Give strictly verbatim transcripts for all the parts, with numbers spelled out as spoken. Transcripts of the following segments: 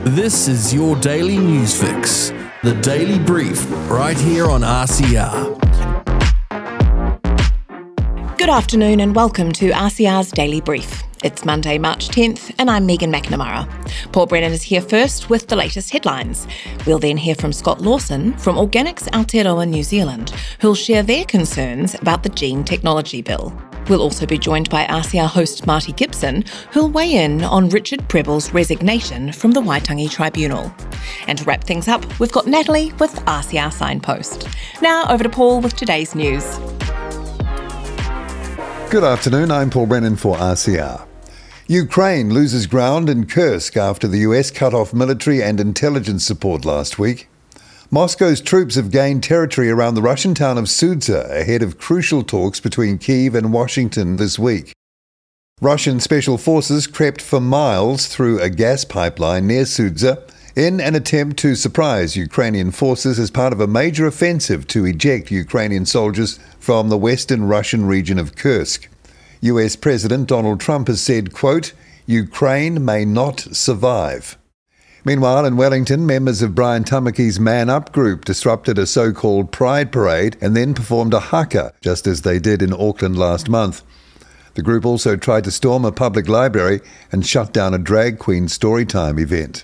This is your daily news fix, the Daily Brief, right here on R C R. Good afternoon and welcome to R C R's Daily Brief. It's Monday, March tenth, and I'm Megan McNamara. Paul Brennan is here first with the latest headlines. We'll then hear from Scott Lawson from Organics Aotearoa New Zealand, who'll share their concerns about the gene technology bill. We'll also be joined by R C R host Marty Gibson, who'll weigh in on Richard Prebble's resignation from the Waitangi Tribunal. And to wrap things up, we've got Natalie with R C R Signpost. Now over to Paul with today's news. Good afternoon, I'm Paul Brennan for R C R. Ukraine loses ground in Kursk after the U S cut off military and intelligence support last week. Moscow's troops have gained territory around the Russian town of Sudza ahead of crucial talks between Kyiv and Washington this week. Russian special forces crept for miles through a gas pipeline near Sudza in an attempt to surprise Ukrainian forces as part of a major offensive to eject Ukrainian soldiers from the western Russian region of Kursk. U S President Donald Trump has said, quote, "Ukraine may not survive." Meanwhile, in Wellington, members of Brian Tamaki's Man Up group disrupted a so-called Pride Parade and then performed a haka, just as they did in Auckland last month. The group also tried to storm a public library and shut down a drag queen storytime event.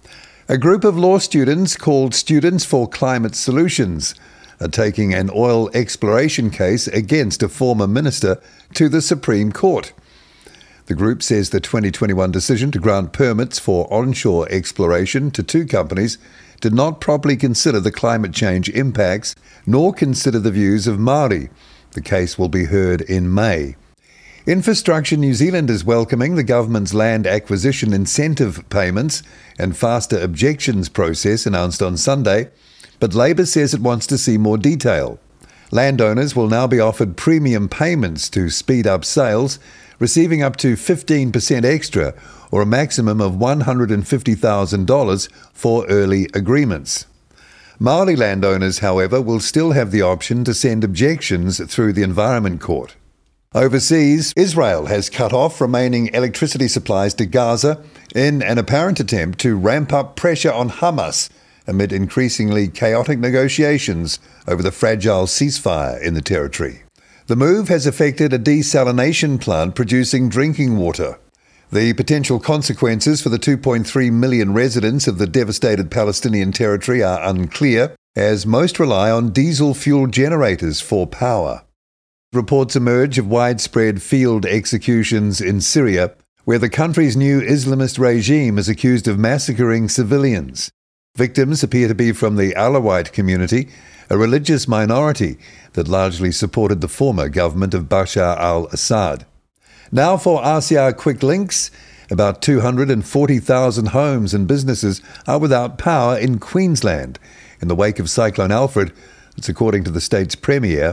A group of law students called Students for Climate Solutions are taking an oil exploration case against a former minister to the Supreme Court. The group says the twenty twenty-one decision to grant permits for onshore exploration to two companies did not properly consider the climate change impacts, nor consider the views of Māori. The case will be heard in May. Infrastructure New Zealand is welcoming the government's land acquisition incentive payments and faster objections process announced on Sunday, but Labour says it wants to see more detail. Landowners will now be offered premium payments to speed up sales, receiving up to fifteen percent extra or a maximum of one hundred fifty thousand dollars for early agreements. Māori landowners, however, will still have the option to send objections through the Environment Court. Overseas, Israel has cut off remaining electricity supplies to Gaza in an apparent attempt to ramp up pressure on Hamas amid increasingly chaotic negotiations over the fragile ceasefire in the territory. The move has affected a desalination plant producing drinking water. The potential consequences for the two point three million residents of the devastated Palestinian territory are unclear, as most rely on diesel fuel generators for power. Reports emerge of widespread field executions in Syria, where the country's new Islamist regime is accused of massacring civilians. Victims appear to be from the Alawite community, a religious minority that largely supported the former government of Bashar al-Assad. Now for R C R Quick Links. About two hundred forty thousand homes and businesses are without power in Queensland in the wake of Cyclone Alfred. That's according to the state's premier.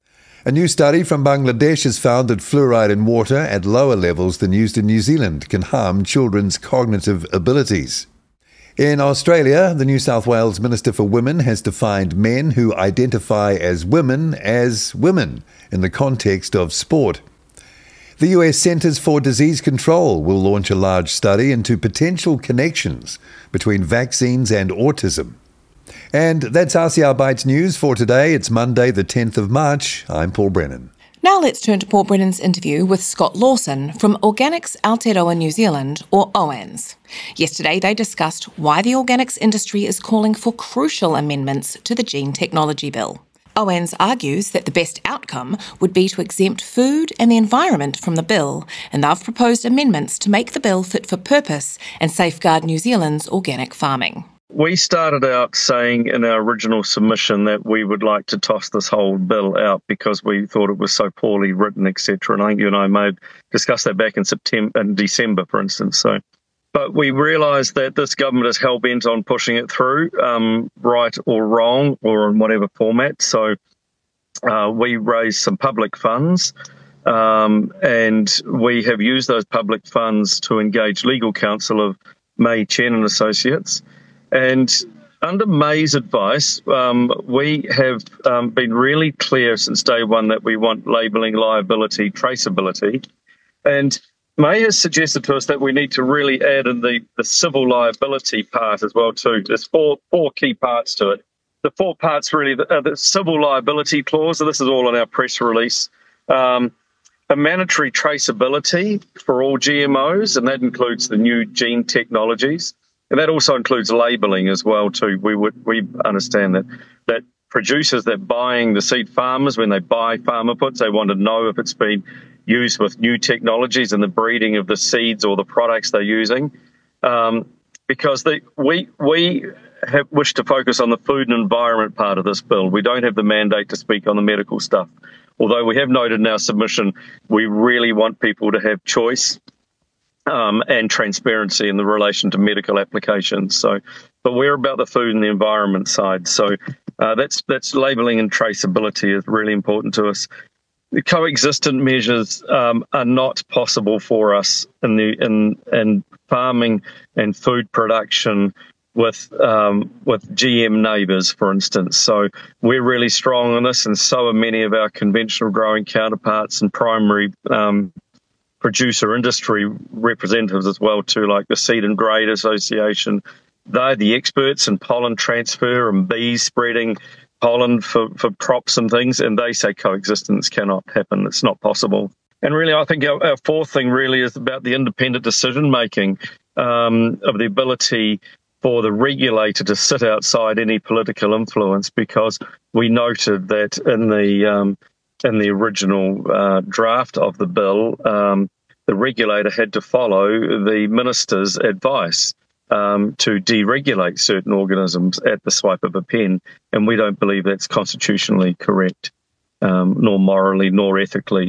A new study from Bangladesh has found that fluoride in water at lower levels than used in New Zealand can harm children's cognitive abilities. In Australia, the New South Wales Minister for Women has defined men who identify as women as women in the context of sport. The U S Centers for Disease Control will launch a large study into potential connections between vaccines and autism. And that's R C R Bites News for today. It's Monday, the tenth of March. I'm Paul Brennan. Now let's turn to Paul Brennan's interview with Scott Lawson from Organics Aotearoa New Zealand, or O A N Z. Yesterday they discussed why the organics industry is calling for crucial amendments to the gene technology bill. O A N Z argues that the best outcome would be to exempt food and the environment from the bill, and they've proposed amendments to make the bill fit for purpose and safeguard New Zealand's organic farming. We started out saying in our original submission that we would like to toss this whole bill out because we thought it was so poorly written, et cetera. And I think you and I may have discussed that back in September and December, for instance. So, but we realised that this government is hell-bent on pushing it through, um, right or wrong, or in whatever format. So uh, we raised some public funds, um, and we have used those public funds to engage legal counsel of May Chen and Associates. And under May's advice, um, we have um, been really clear since day one that we want labelling, liability, traceability. And May has suggested to us that we need to really add in the, the civil liability part as well too. There's four four key parts to it. The four parts really are the civil liability clause, and this is all in our press release. Um, a mandatory traceability for all G M Os, and that includes the new gene technologies. And that also includes labelling as well too. We would we understand that that producers that buying the seed farmers, when they buy farmer puts, they want to know if it's been used with new technologies in the breeding of the seeds or the products they're using. Um, because they, we we have wished to focus on the food and environment part of this bill. We don't have the mandate to speak on the medical stuff. Although we have noted in our submission, we really want people to have choice um, and transparency in the relation to medical applications. So, but we're about the food and the environment side. So uh, that's that's labelling and traceability is really important to us. The coexistent measures um, are not possible for us in the in in farming and food production with um, with G M neighbours, for instance. So we're really strong on this, and so are many of our conventional growing counterparts and primary um, producer industry representatives as well too, like the Seed and Grade Association. They're the experts in pollen transfer and bees spreading pollen for, for crops and things, and they say coexistence cannot happen. It's not possible. And really, I think our, our fourth thing really is about the independent decision-making um, of the ability for the regulator to sit outside any political influence, because we noted that in the um, in the original uh, draft of the bill, um, the regulator had to follow the minister's advice Um, to deregulate certain organisms at the swipe of a pen, and we don't believe that's constitutionally correct, um, nor morally, nor ethically.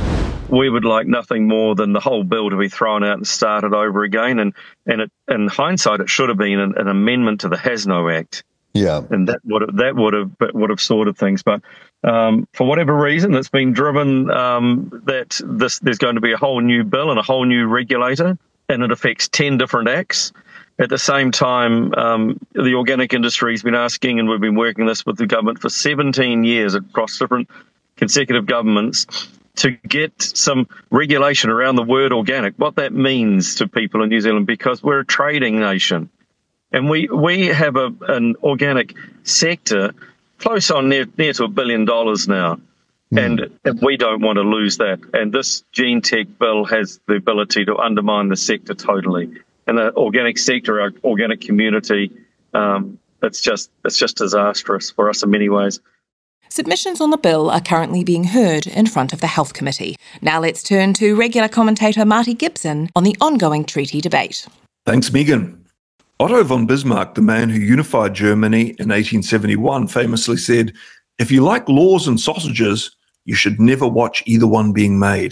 We would like nothing more than the whole bill to be thrown out and started over again, and, and it, in hindsight, it should have been an, an amendment to the Hasno Act. Yeah, and that would have, that would have would have sorted things. But um, for whatever reason, it's been driven um, that this there's going to be a whole new bill and a whole new regulator, and it affects ten different acts. At the same time, um, the organic industry has been asking, and we've been working this with the government for seventeen years across different consecutive governments, to get some regulation around the word organic, what that means to people in New Zealand, because we're a trading nation. And we, we have a, an organic sector close on near, near to a billion dollars now. Mm. And, and we don't want to lose that. And this Gene Tech bill has the ability to undermine the sector totally. And the organic sector, our organic community, um, it's just it's just disastrous for us in many ways. Submissions on the bill are currently being heard in front of the Health Committee. Now let's turn to regular commentator Marty Gibson on the ongoing treaty debate. Thanks, Megan. Otto von Bismarck, the man who unified Germany in eighteen seventy-one, famously said, "If you like laws and sausages, you should never watch either one being made."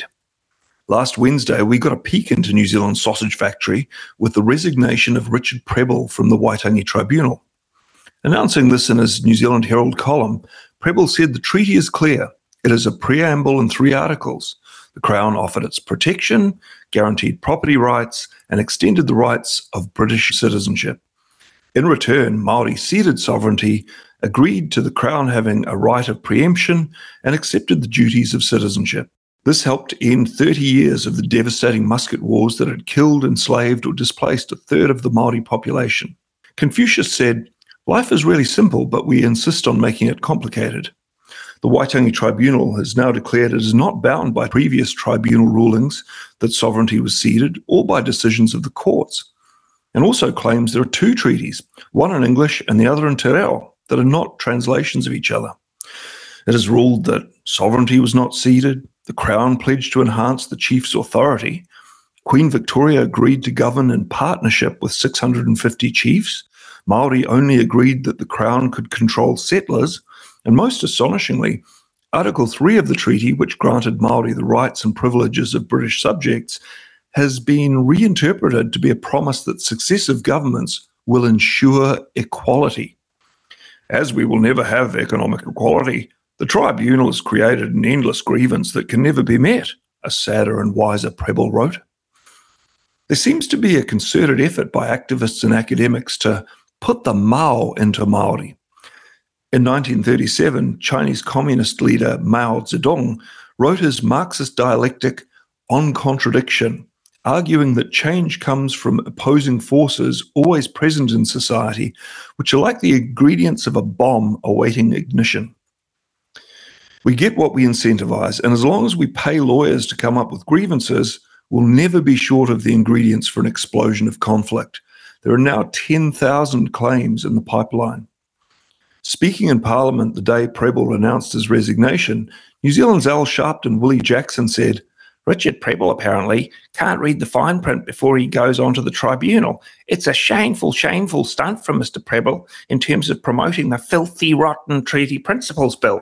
Last Wednesday, we got a peek into New Zealand's sausage factory with the resignation of Richard Prebble from the Waitangi Tribunal. Announcing this in his New Zealand Herald column, Prebble said the treaty is clear. It is a preamble in three articles. The Crown offered its protection, guaranteed property rights, and extended the rights of British citizenship. In return, Māori ceded sovereignty, agreed to the Crown having a right of preemption, and accepted the duties of citizenship. This helped end thirty years of the devastating musket wars that had killed, enslaved, or displaced a third of the Māori population. Confucius said, "Life is really simple, but we insist on making it complicated." The Waitangi Tribunal has now declared it is not bound by previous tribunal rulings that sovereignty was ceded, or by decisions of the courts, and also claims there are two treaties, one in English and the other in Te Reo, that are not translations of each other. It has ruled that sovereignty was not ceded. The Crown pledged to enhance the chief's authority. Queen Victoria agreed to govern in partnership with six hundred fifty chiefs. Māori only agreed that the Crown could control settlers. And most astonishingly, Article three of the treaty, which granted Māori the rights and privileges of British subjects, has been reinterpreted to be a promise that successive governments will ensure equality. As we will never have economic equality, the tribunal has created an endless grievance that can never be met, a sadder and wiser Prebble wrote. There seems to be a concerted effort by activists and academics to put the Mao into Māori. In nineteen thirty-seven, Chinese communist leader Mao Zedong wrote his Marxist dialectic On Contradiction, arguing that change comes from opposing forces always present in society, which are like the ingredients of a bomb awaiting ignition. We get what we incentivize, and as long as we pay lawyers to come up with grievances, we'll never be short of the ingredients for an explosion of conflict. There are now ten thousand claims in the pipeline. Speaking in Parliament the day Prebble announced his resignation, New Zealand's Al Sharpton Willie Jackson said, "Richard Prebble apparently can't read the fine print before he goes onto the tribunal. It's a shameful, shameful stunt from Mister Prebble in terms of promoting the filthy, rotten Treaty Principles Bill."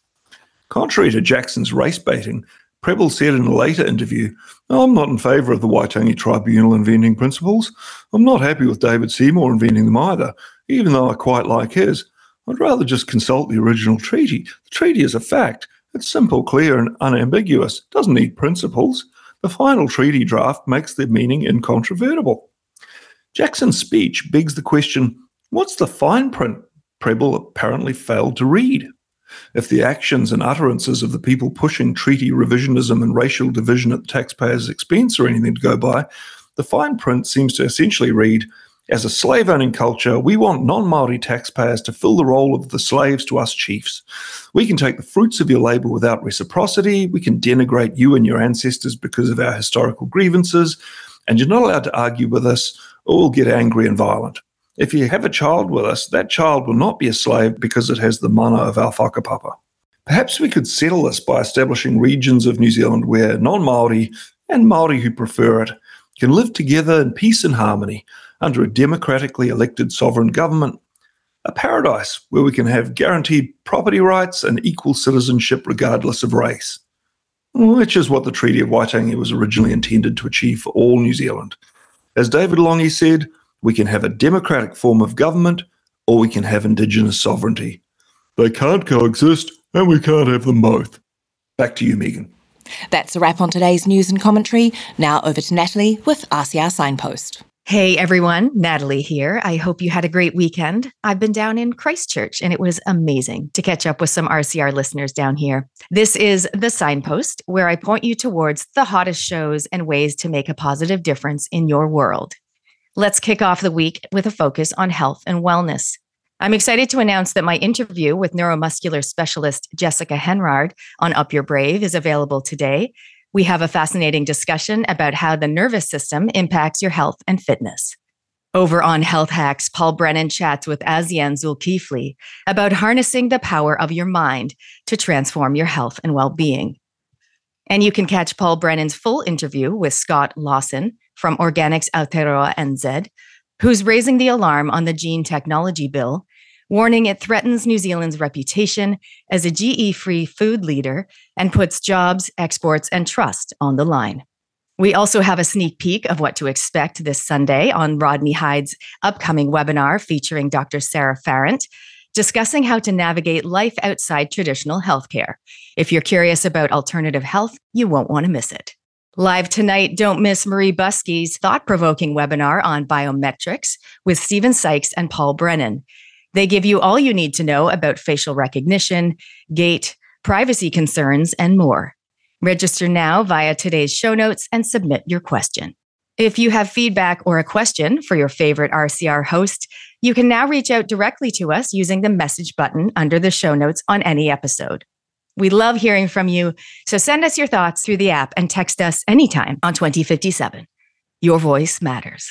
Contrary to Jackson's race baiting, Prebble said in a later interview, "I'm not in favour of the Waitangi Tribunal inventing principles. I'm not happy with David Seymour inventing them either, even though I quite like his. I'd rather just consult the original treaty. The treaty is a fact. It's simple, clear and unambiguous. It doesn't need principles. The final treaty draft makes their meaning incontrovertible." Jackson's speech begs the question, what's the fine print Prebble apparently failed to read? If the actions and utterances of the people pushing treaty revisionism and racial division at the taxpayers' expense are anything to go by, the fine print seems to essentially read, "As a slave-owning culture, we want non-Māori taxpayers to fill the role of the slaves to us chiefs. We can take the fruits of your labour without reciprocity, we can denigrate you and your ancestors because of our historical grievances, and you're not allowed to argue with us or we'll get angry and violent. If you have a child with us, that child will not be a slave because it has the mana of our whakapapa." Perhaps we could settle this by establishing regions of New Zealand where non-Māori and Māori who prefer it can live together in peace and harmony under a democratically elected sovereign government, a paradise where we can have guaranteed property rights and equal citizenship regardless of race, which is what the Treaty of Waitangi was originally intended to achieve for all New Zealand. As David Lange said, we can have a democratic form of government or we can have Indigenous sovereignty. They can't coexist and we can't have them both. Back to you, Megan. That's a wrap on today's news and commentary. Now over to Natalie with R C R Signpost. Hey everyone, Natalie here. I hope you had a great weekend. I've been down in Christchurch and it was amazing to catch up with some R C R listeners down here. This is The Signpost, where I point you towards the hottest shows and ways to make a positive difference in your world. Let's kick off the week with a focus on health and wellness. I'm excited to announce that my interview with neuromuscular specialist Jessica Henrard on Up Your Brave is available today. We have a fascinating discussion about how the nervous system impacts your health and fitness. Over on Health Hacks, Paul Brennan chats with Azian Zulkifli about harnessing the power of your mind to transform your health and well-being. And you can catch Paul Brennan's full interview with Scott Lawson from Organics Aotearoa N Z, who's raising the alarm on the gene technology bill, warning it threatens New Zealand's reputation as a G E-free food leader and puts jobs, exports, and trust on the line. We also have a sneak peek of what to expect this Sunday on Rodney Hyde's upcoming webinar featuring Doctor Sarah Farrant, discussing how to navigate life outside traditional healthcare. If you're curious about alternative health, you won't want to miss it. Live tonight, don't miss Marie Buskey's thought-provoking webinar on biometrics with Stephen Sykes and Paul Brennan. They give you all you need to know about facial recognition, gait, privacy concerns, and more. Register now via today's show notes and submit your question. If you have feedback or a question for your favorite R C R host, you can now reach out directly to us using the message button under the show notes on any episode. We love hearing from you, so send us your thoughts through the app and text us anytime on twenty fifty-seven. Your voice matters.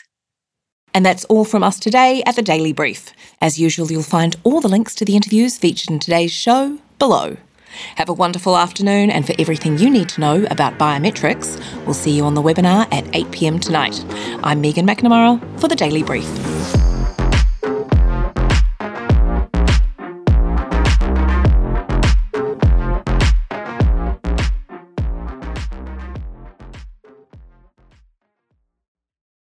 And that's all from us today at the Daily Brief. As usual, you'll find all the links to the interviews featured in today's show below. Have a wonderful afternoon, and for everything you need to know about biometrics, we'll see you on the webinar at eight p.m. tonight. I'm Megan McNamara for the Daily Brief.